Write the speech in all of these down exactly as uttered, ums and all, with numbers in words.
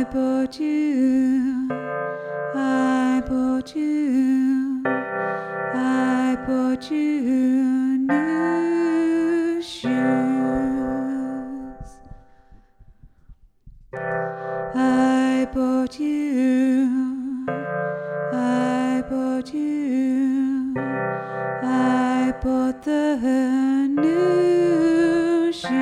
bought you, I bought you, I bought you new shoes. I bought you, I bought you, I bought the new shoes.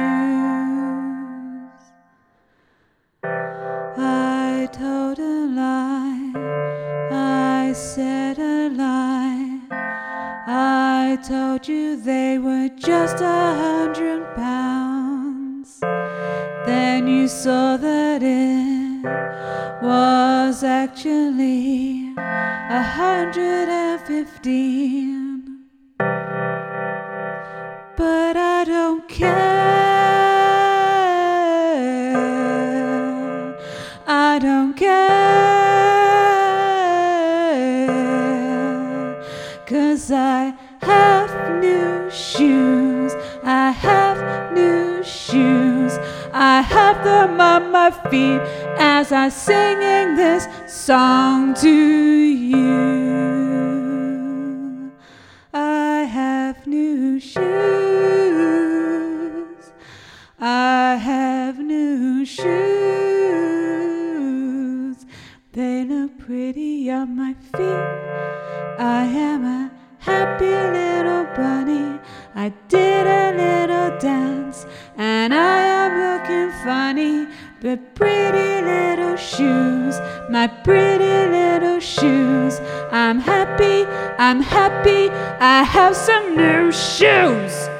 I told a lie, I said a lie, I told you they were just a hundred pounds. Then you saw that it was actually a hundred and fifteen. But I don't care, I don't care, 'cause I have new shoes, I have new shoes, I have them on my feet as I'm singing this song to you. I have new shoes, I have new shoes, they look pretty on my feet. I am a happy little bunny, I did a little dance, and I am looking funny. But pretty little shoes, my pretty little shoes, I'm happy, I'm happy, I have some new shoes.